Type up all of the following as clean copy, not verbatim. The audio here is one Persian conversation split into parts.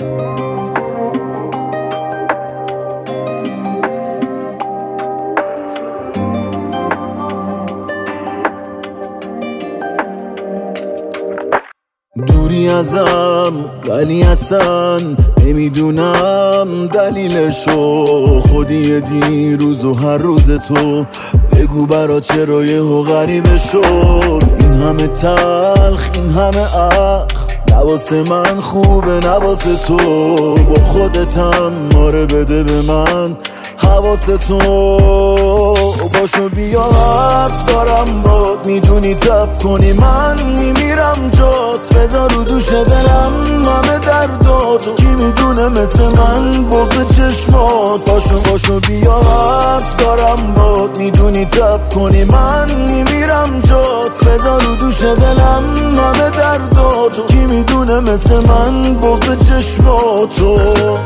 دوری ازم ولی اصلا نمیدونم دلیلشو، خودی دیروز و هر روز تو بگو برا چرا یهو غریبه شد. این همه تلخ این همه اخ نواسه من خوبه نواسه تو، با خودتم ماره بده به من حواسه تو. باشو بیا حرف دارم باد، میدونی تب کنی من میمیرم جات، بذار رو دوش دلم همه دردات، کی میدونه مثل من بغض چشمات. باشو بیا حرف دارم باد، میدونی تب کنی من میمیرم جات، بذار رو دوش دلم همه دردات، کی میدونه مثل من بغض چشماتو.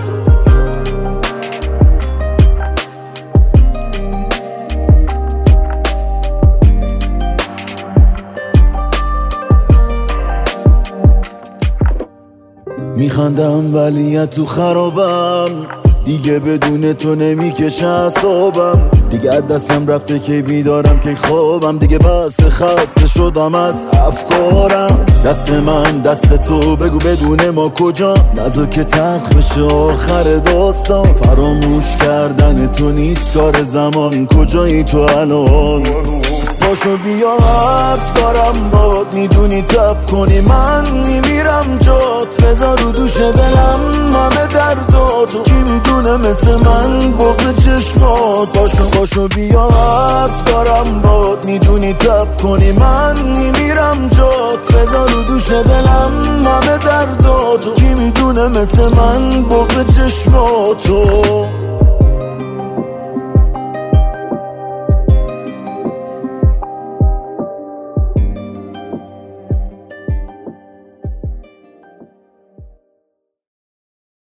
میخندم ولی تو خرابم، دیگه بدون تو نمیکشه اعصابم، دیگه از دستم رفته که بیدارم که خوابم، دیگه بس خسته شدم از افکارم. دست من دست تو بگو بدون ما کجا، نذار که تلخ بشه آخر داستان، فراموش کردن تو نیست کار زمان، کجایی تو الان؟ باشو بیا حرف دارم باد، میدونی تب کنی من میمیرم جات، بذار رو دوش دلم همه دردات، کی میدونه مثل من بغض چشمات. باشو بیا حرف دارم باد، میدونی تب کنی من میمیرم جات، بذار رو دوش دلم همه دردات، کی میدونه مثل من بغض چشماتو.